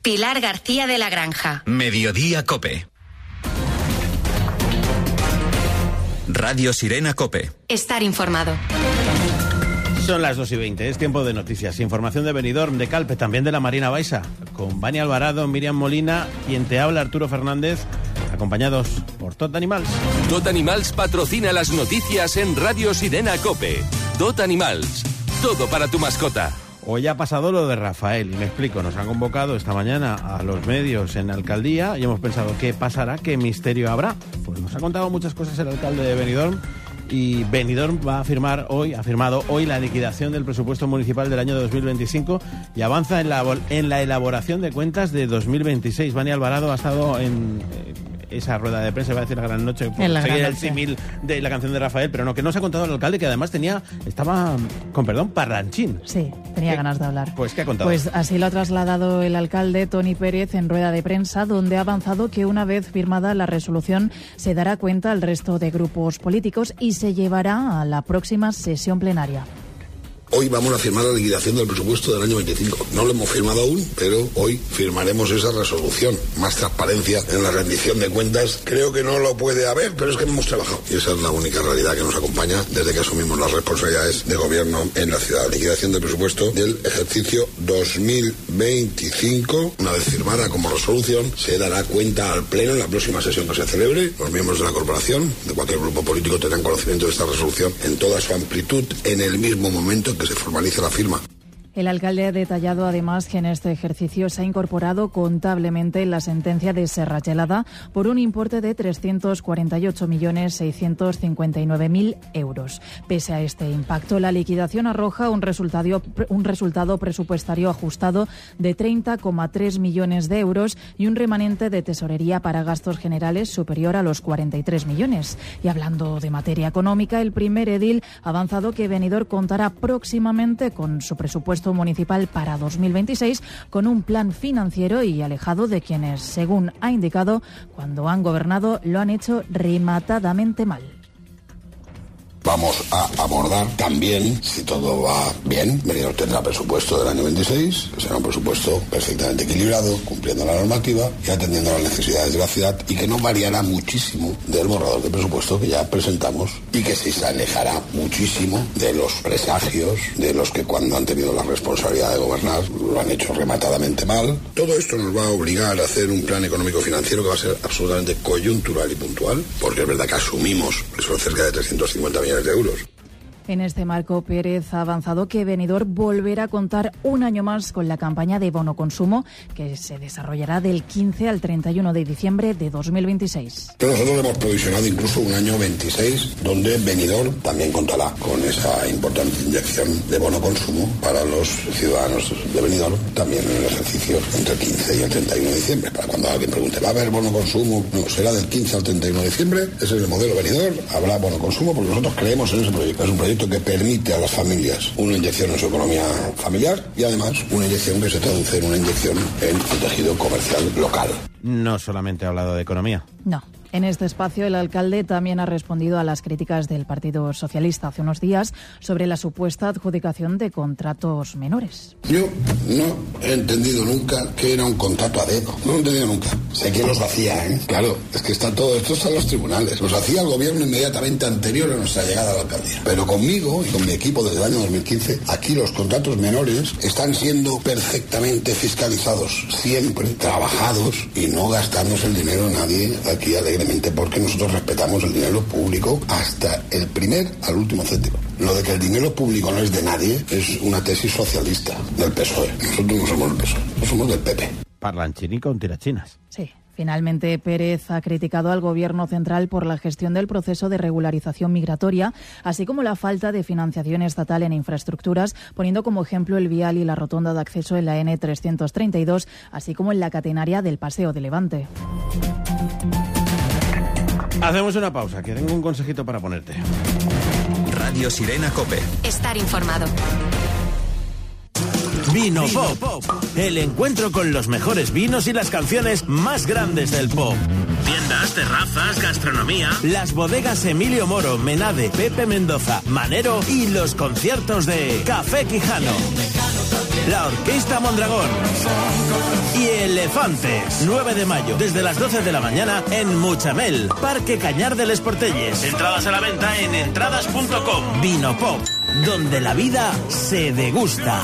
Pilar García de la Granja. Mediodía COPE. Radio Sirena COPE. Estar informado. Son las 2:20, es tiempo de noticias. Información de Benidorm, de Calpe, también de la Marina Baixa, con Vani Alvarado, Miriam Molina, quien te habla, Arturo Fernández, acompañados por Tot Animals. Tot Animals patrocina las noticias en Radio Sirena COPE. Tot Animals, todo para tu mascota. Hoy ha pasado lo de Rafael, y me explico, nos han convocado esta mañana a los medios en la alcaldía y hemos pensado, ¿qué pasará? ¿Qué misterio habrá? Pues nos ha contado muchas cosas el alcalde de Benidorm, y Benidorm ha firmado hoy la liquidación del presupuesto municipal del año 2025 y avanza en la elaboración de cuentas de 2026. Vani Alvarado ha estado en esa rueda de prensa, iba a decir la gran noche, por seguir el símil de la canción de Rafael, pero no, que nos ha contado el alcalde, que además estaba, con perdón, parlanchín. Sí, tenía ganas de hablar. Pues, ¿qué ha contado? Pues así lo ha trasladado el alcalde Toni Pérez en rueda de prensa, donde ha avanzado que una vez firmada la resolución se dará cuenta al resto de grupos políticos y se llevará a la próxima sesión plenaria. Hoy vamos a firmar la liquidación del presupuesto del año 25. No lo hemos firmado aún, pero hoy firmaremos esa resolución. Más transparencia en la rendición de cuentas. Creo que no lo puede haber, pero es que hemos trabajado. Y esa es la única realidad que nos acompaña desde que asumimos las responsabilidades de gobierno en la ciudad. Liquidación del presupuesto del ejercicio 2025. Una vez firmada como resolución, se dará cuenta al Pleno en la próxima sesión que se celebre. Los miembros de la corporación, de cualquier grupo político, tendrán conocimiento de esta resolución en toda su amplitud en el mismo momento que se formalice la firma. El alcalde ha detallado además que en este ejercicio se ha incorporado contablemente la sentencia de Serra Gelada por un importe de 348.659.000 euros. Pese a este impacto, la liquidación arroja un resultado presupuestario ajustado de 30,3 millones de euros y un remanente de tesorería para gastos generales superior a los 43 millones. Y hablando de materia económica, el primer edil ha avanzado que Benidorm contará próximamente con su presupuesto municipal para 2026 con un plan financiero y alejado de quienes, según ha indicado, cuando han gobernado lo han hecho rematadamente mal. Vamos a abordar también, si todo va bien, Benidorm tendrá presupuesto del año 26, que será un presupuesto perfectamente equilibrado, cumpliendo la normativa y atendiendo a las necesidades de la ciudad, y que no variará muchísimo del borrador de presupuesto que ya presentamos, y que sí se alejará muchísimo de los presagios de los que cuando han tenido la responsabilidad de gobernar lo han hecho rematadamente mal. Todo esto nos va a obligar a hacer un plan económico financiero que va a ser absolutamente coyuntural y puntual, porque es verdad que asumimos que son cerca de 350 millones de euros. En este marco, Pérez ha avanzado que Benidorm volverá a contar un año más con la campaña de bono consumo, que se desarrollará del 15 al 31 de diciembre de 2026. Pero nosotros hemos provisionado incluso un año 26, donde Benidorm también contará con esa importante inyección de bono consumo para los ciudadanos de Benidorm, también en el ejercicio entre el 15 y el 31 de diciembre. Para cuando alguien pregunte, ¿va a haber bono consumo? No, será del 15 al 31 de diciembre. Ese es el modelo Benidorm. Habrá bono consumo porque nosotros creemos en ese proyecto. Es un proyecto que permite a las familias una inyección en su economía familiar y además una inyección que se traduce en una inyección en el tejido comercial local. No solamente ha hablado de economía. No. En este espacio, el alcalde también ha respondido a las críticas del Partido Socialista hace unos días sobre la supuesta adjudicación de contratos menores. Yo no he entendido nunca que era un contrato a dedo. No lo he entendido nunca. Sé que los hacía, ¿eh? Claro, es que todo esto está en los tribunales. Los hacía el gobierno inmediatamente anterior a nuestra llegada a la alcaldía. Pero conmigo y con mi equipo desde el año 2015, aquí los contratos menores están siendo perfectamente fiscalizados, siempre trabajados y no gastándose el dinero de nadie aquí alegremente, porque nosotros respetamos el dinero público hasta el primer al último céntimo. Lo de que el dinero público no es de nadie es una tesis socialista del PSOE. Nosotros no somos del PSOE, no somos del PP. Parlanchín con tirachinas. Sí. Finalmente, Pérez ha criticado al Gobierno central por la gestión del proceso de regularización migratoria, así como la falta de financiación estatal en infraestructuras, poniendo como ejemplo el vial y la rotonda de acceso en la N332, así como en la catenaria del Paseo de Levante. Hacemos una pausa, que tengo un consejito para ponerte. Radio Sirena COPE. Estar informado. Vino Pop, el encuentro con los mejores vinos y las canciones más grandes del pop. Tiendas, terrazas, gastronomía, las bodegas Emilio Moro, Menade, Pepe Mendoza, Manero y los conciertos de Café Quijano. la Orquesta Mondragón y Elefantes. 9 de mayo, desde las 12 de la mañana en Muchamel, Parque Cañar del Esportelles. Entradas a la venta en entradas.com. Vinopop, donde la vida se degusta.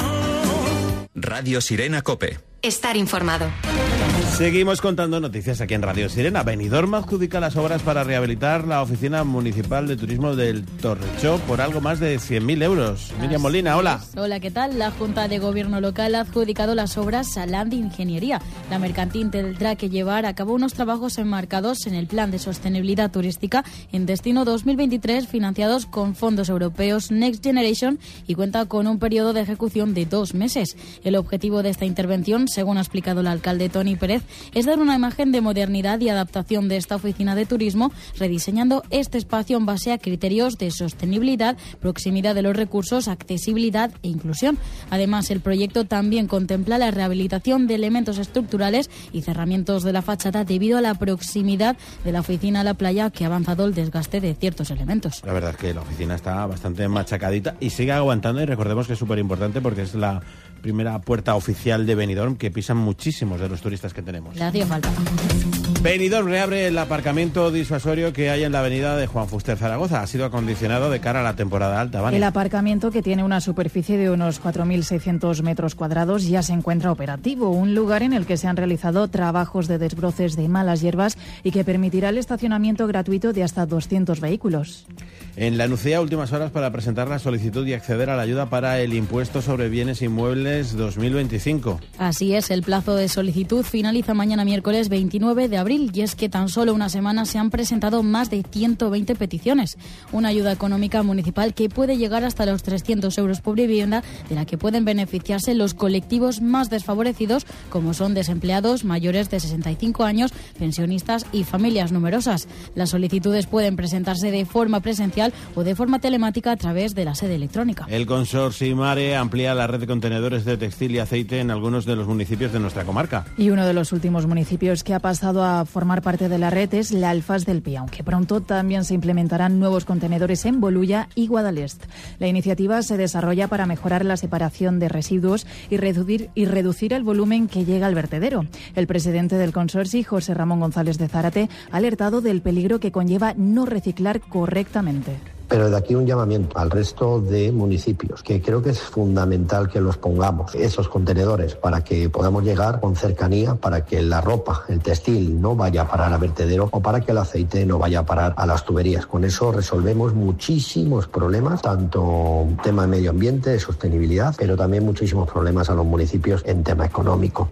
Radio Sirena COPE. Estar informado. Seguimos contando noticias aquí en Radio Sirena. Benidorm adjudica las obras para rehabilitar la Oficina Municipal de Turismo del Torrechó por algo más de 100.000 euros. Miriam Molina, hola. Hola, ¿qué tal? La Junta de Gobierno Local ha adjudicado las obras a Land Ingeniería. La mercantil tendrá que llevar a cabo unos trabajos enmarcados en el Plan de Sostenibilidad Turística en Destino 2023, financiados con fondos europeos Next Generation, y cuenta con un periodo de ejecución de 2 meses. El objetivo de esta intervención, según ha explicado el alcalde Toni Pérez, es dar una imagen de modernidad y adaptación de esta oficina de turismo, rediseñando este espacio en base a criterios de sostenibilidad, proximidad de los recursos, accesibilidad e inclusión. Además, el proyecto también contempla la rehabilitación de elementos estructurales y cerramientos de la fachada debido a la proximidad de la oficina a la playa, que ha avanzado el desgaste de ciertos elementos. La verdad es que la oficina está bastante machacadita y sigue aguantando, y recordemos que es súper importante porque es la primera puerta oficial de Benidorm que pisan muchísimos de los turistas que tenemos. Le hacía falta. Benidorm reabre el aparcamiento disuasorio que hay en la avenida de Juan Fuster Zaragoza. Ha sido acondicionado de cara a la temporada alta. ¿Vale? El aparcamiento, que tiene una superficie de unos 4.600 metros cuadrados, ya se encuentra operativo. Un lugar en el que se han realizado trabajos de desbroces de malas hierbas y que permitirá el estacionamiento gratuito de hasta 200 vehículos. En la Nucía, últimas horas para presentar la solicitud y acceder a la ayuda para el impuesto sobre bienes inmuebles 2025. Así es, el plazo de solicitud finaliza mañana miércoles 29 de abril, y es que tan solo una semana se han presentado más de 120 peticiones. Una ayuda económica municipal que puede llegar hasta los 300 euros por vivienda, de la que pueden beneficiarse los colectivos más desfavorecidos, como son desempleados, mayores de 65 años, pensionistas y familias numerosas. Las solicitudes pueden presentarse de forma presencial o de forma telemática a través de la sede electrónica. El consorcio Mare amplía la red de contenedores de textil y aceite en algunos de los municipios de nuestra comarca. Y uno de los últimos municipios que ha pasado a formar parte de la red es la Alfaz del Pi, aunque pronto también se implementarán nuevos contenedores en Bolulla y Guadalest. La iniciativa se desarrolla para mejorar la separación de residuos y reducir el volumen que llega al vertedero. El presidente del consorcio, José Ramón González de Zárate, ha alertado del peligro que conlleva no reciclar correctamente. Pero de aquí un llamamiento al resto de municipios, que creo que es fundamental que los pongamos, esos contenedores, para que podamos llegar con cercanía, para que la ropa, el textil, no vaya a parar al vertedero, o para que el aceite no vaya a parar a las tuberías. Con eso resolvemos muchísimos problemas, tanto tema de medio ambiente, de sostenibilidad, pero también muchísimos problemas a los municipios en tema económico.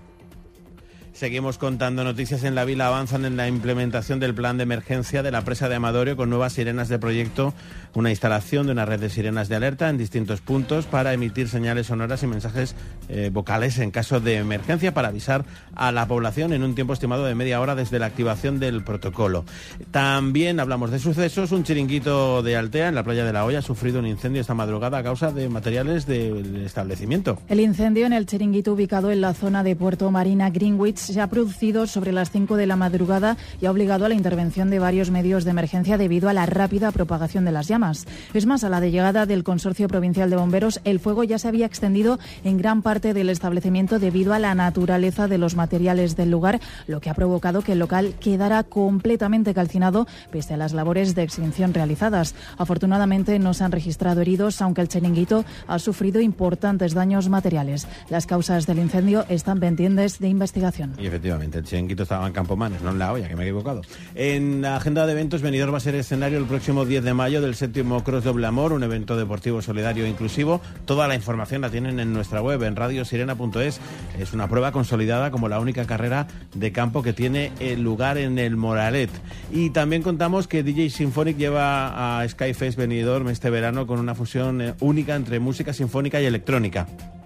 Seguimos contando noticias. En la Vila avanzan en la implementación del plan de emergencia de la presa de Amadorio, con nuevas sirenas de proyecto, una instalación de una red de sirenas de alerta en distintos puntos para emitir señales sonoras y mensajes vocales en caso de emergencia, para avisar a la población en un tiempo estimado de media hora desde la activación del protocolo. También hablamos de sucesos. Un chiringuito de Altea, en la playa de la Hoya, ha sufrido un incendio esta madrugada a causa de materiales del establecimiento. El incendio en el chiringuito ubicado en la zona de Puerto Marina Greenwich se ha producido sobre las 5 de la madrugada y ha obligado a la intervención de varios medios de emergencia debido a la rápida propagación de las llamas. Es más, a la llegada del Consorcio Provincial de Bomberos, el fuego ya se había extendido en gran parte del establecimiento debido a la naturaleza de los materiales del lugar, lo que ha provocado que el local quedara completamente calcinado pese a las labores de extinción realizadas. Afortunadamente no se han registrado heridos, aunque el chiringuito ha sufrido importantes daños materiales. Las causas del incendio están pendientes de investigación. Y efectivamente, el chiringuito estaba en Campomanes, no en La Hoya, que me he equivocado. En la agenda de eventos, Benidorm va a ser escenario el próximo 10 de mayo del 7º Cross Doble Amor, un evento deportivo solidario e inclusivo. Toda la información la tienen en nuestra web, en radiosirena.es. Es una prueba consolidada como la única carrera de campo que tiene lugar en el Moralet. Y también contamos que DJ Symphonic lleva a Skyfest Benidorm este verano con una fusión única entre música sinfónica y electrónica.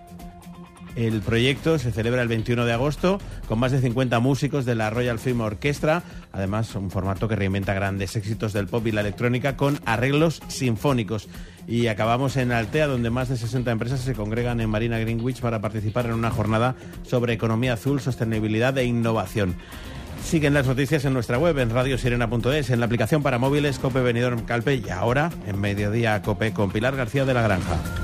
El proyecto se celebra el 21 de agosto con más de 50 músicos de la Royal Film Orchestra. Además, un formato que reinventa grandes éxitos del pop y la electrónica con arreglos sinfónicos. Y acabamos en Altea, donde más de 60 empresas se congregan en Marina Greenwich para participar en una jornada sobre economía azul, sostenibilidad e innovación. Siguen las noticias en nuestra web, en radiosirena.es, en la aplicación para móviles COPE Benidorm Calpe, y ahora en Mediodía COPE con Pilar García de la Granja.